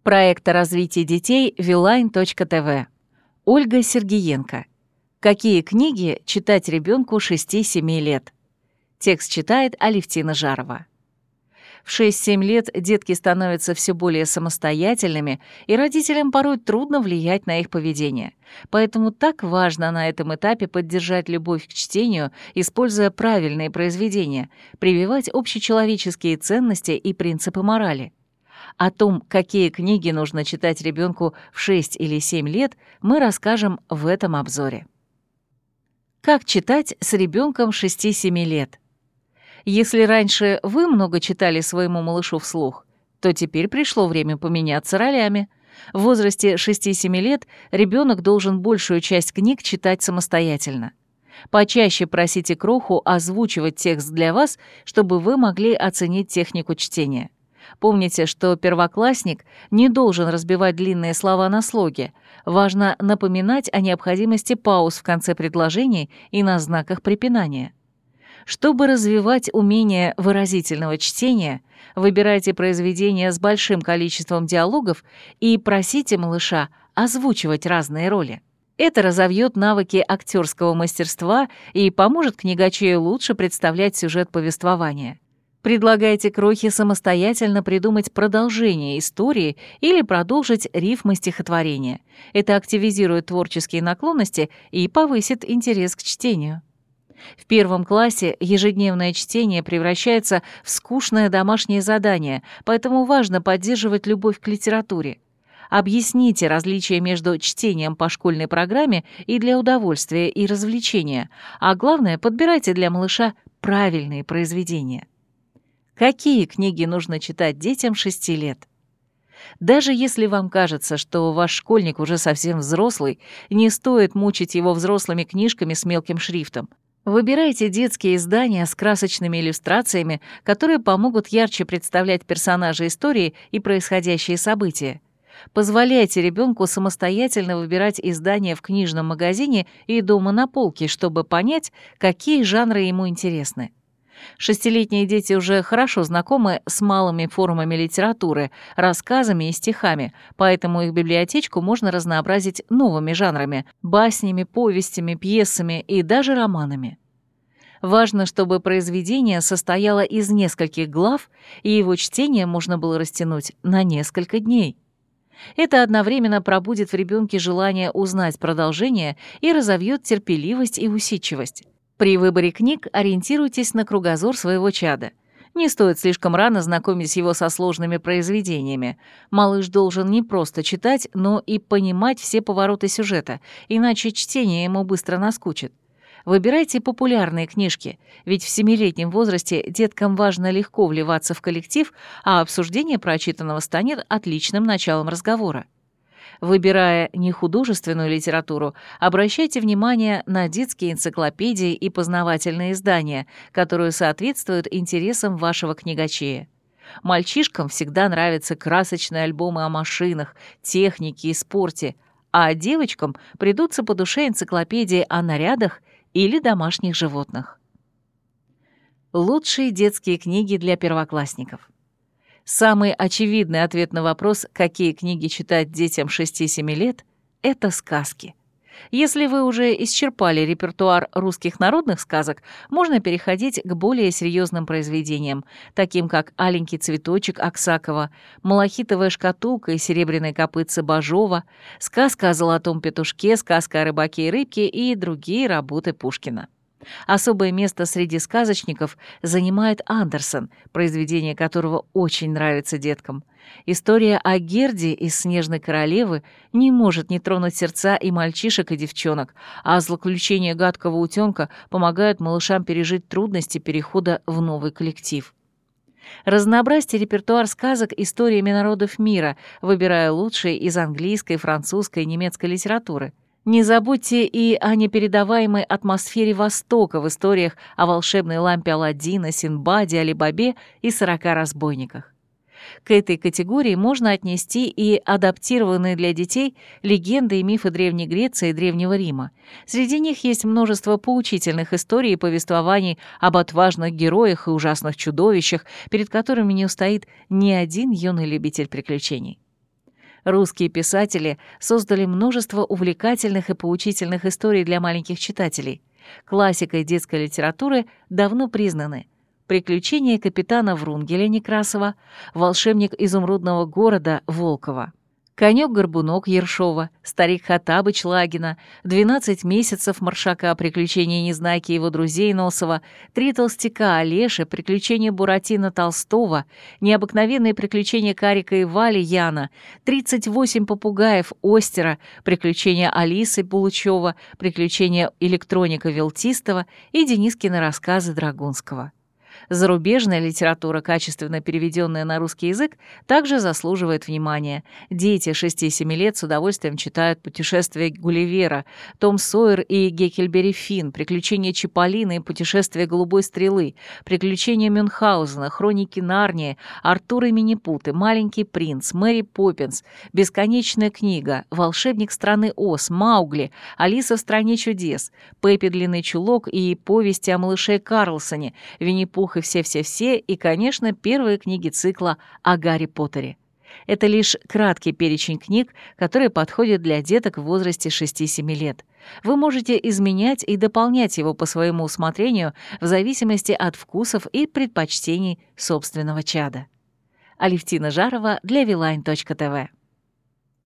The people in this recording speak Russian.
Проект о развитии детей Viline.tv. Ольга Сергиенко. Какие книги читать ребенку 6-7 лет? Текст читает Алевтина Жарова. В 6-7 лет детки становятся все более самостоятельными, и родителям порой трудно влиять на их поведение. Поэтому так важно на этом этапе поддержать любовь к чтению, используя правильные произведения, прививать общечеловеческие ценности и принципы морали. О том, какие книги нужно читать ребенку в 6 или 7 лет, мы расскажем в этом обзоре. Как читать с ребенком 6-7 лет? Если раньше вы много читали своему малышу вслух, то теперь пришло время поменяться ролями. В возрасте 6-7 лет ребенок должен большую часть книг читать самостоятельно. Почаще просите кроху озвучивать текст для вас, чтобы вы могли оценить технику чтения. Помните, что первоклассник не должен разбивать длинные слова на слоги. Важно напоминать о необходимости пауз в конце предложений и на знаках препинания. Чтобы развивать умение выразительного чтения, выбирайте произведения с большим количеством диалогов и просите малыша озвучивать разные роли. Это разовьет навыки актерского мастерства и поможет книгачею лучше представлять сюжет повествования. Предлагайте крохе самостоятельно придумать продолжение истории или продолжить рифмы стихотворения. Это активизирует творческие наклонности и повысит интерес к чтению. В 1 классе ежедневное чтение превращается в скучное домашнее задание, поэтому важно поддерживать любовь к литературе. Объясните различия между чтением по школьной программе и для удовольствия и развлечения, а главное, подбирайте для малыша правильные произведения. Какие книги нужно читать детям 6 лет? Даже если вам кажется, что ваш школьник уже совсем взрослый, не стоит мучить его взрослыми книжками с мелким шрифтом. Выбирайте детские издания с красочными иллюстрациями, которые помогут ярче представлять персонажей истории и происходящие события. Позволяйте ребенку самостоятельно выбирать издания в книжном магазине и дома на полке, чтобы понять, какие жанры ему интересны. 6-летние дети уже хорошо знакомы с малыми формами литературы, рассказами и стихами, поэтому их библиотечку можно разнообразить новыми жанрами – баснями, повестями, пьесами и даже романами. Важно, чтобы произведение состояло из нескольких глав, и его чтение можно было растянуть на несколько дней. Это одновременно пробудит в ребенке желание узнать продолжение и разовьет терпеливость и усидчивость. При выборе книг ориентируйтесь на кругозор своего чада. Не стоит слишком рано знакомить его со сложными произведениями. Малыш должен не просто читать, но и понимать все повороты сюжета, иначе чтение ему быстро наскучит. Выбирайте популярные книжки, ведь в 7-летнем возрасте деткам важно легко вливаться в коллектив, а обсуждение прочитанного станет отличным началом разговора. Выбирая нехудожественную литературу, обращайте внимание на детские энциклопедии и познавательные издания, которые соответствуют интересам вашего книгачея. Мальчишкам всегда нравятся красочные альбомы о машинах, технике и спорте, а девочкам придутся по душе энциклопедии о нарядах или домашних животных. Лучшие детские книги для первоклассников. Самый очевидный ответ на вопрос, какие книги читать детям 6-7 лет, это сказки. Если вы уже исчерпали репертуар русских народных сказок, можно переходить к более серьезным произведениям, таким как «Аленький цветочек» Аксакова, «Малахитовая шкатулка» и «Серебряные копытца» Бажова, «Сказка о золотом петушке», «Сказка о рыбаке и рыбке» и другие работы Пушкина. Особое место среди сказочников занимает Андерсен, произведение которого очень нравится деткам. История о Герде из «Снежной королевы» не может не тронуть сердца и мальчишек, и девчонок, а злоключения гадкого утёнка помогают малышам пережить трудности перехода в новый коллектив. Разнообразьте репертуар сказок историями народов мира, выбирая лучшие из английской, французской и немецкой литературы. Не забудьте и о непередаваемой атмосфере Востока в историях о волшебной лампе Аладдина, Синдбаде, Али-Бабе и 40 разбойниках. К этой категории можно отнести и адаптированные для детей легенды и мифы Древней Греции и Древнего Рима. Среди них есть множество поучительных историй и повествований об отважных героях и ужасных чудовищах, перед которыми не устоит ни один юный любитель приключений. Русские писатели создали множество увлекательных и поучительных историй для маленьких читателей. Классикой детской литературы давно признаны «Приключения капитана Врунгеля» Некрасова, «Волшебник изумрудного города» Волкова, «Конёк-горбунок» Ершова, «Старик Хоттабыч» Лагина, «12 месяцев» Маршака, «Приключения Незнайки и его друзей» Носова, «Три толстяка» Олеши, «Приключения Буратино» Толстого, «Необыкновенные приключения Карика и Вали» Яна, «38 попугаев» Остера, «Приключения Алисы» Булычева, «Приключения электроника» Велтистова и Денискины рассказы Драгунского. Зарубежная литература, качественно переведенная на русский язык, также заслуживает внимания. Дети 6-7 лет с удовольствием читают «Путешествие Гулливера», «Том Сойер и Геккельбери Финн», «Приключения Чиполлино и путешествие Голубой стрелы», «Приключения Мюнхгаузена», «Хроники Нарнии», «Артур и Минипуты», «Маленький принц», «Мэри Поппинс», «Бесконечная книга», «Волшебник страны Оз», «Маугли», «Алиса в стране чудес», «Пеппи длинный чулок» и «Повести о малыше Карлсоне», «Винни-Пух и все-все-все» и, конечно, первые книги цикла о Гарри Поттере. Это лишь краткий перечень книг, которые подходят для деток в возрасте 6-7 лет. Вы можете изменять и дополнять его по своему усмотрению в зависимости от вкусов и предпочтений собственного чада. Алевтина Жарова для Viline.tv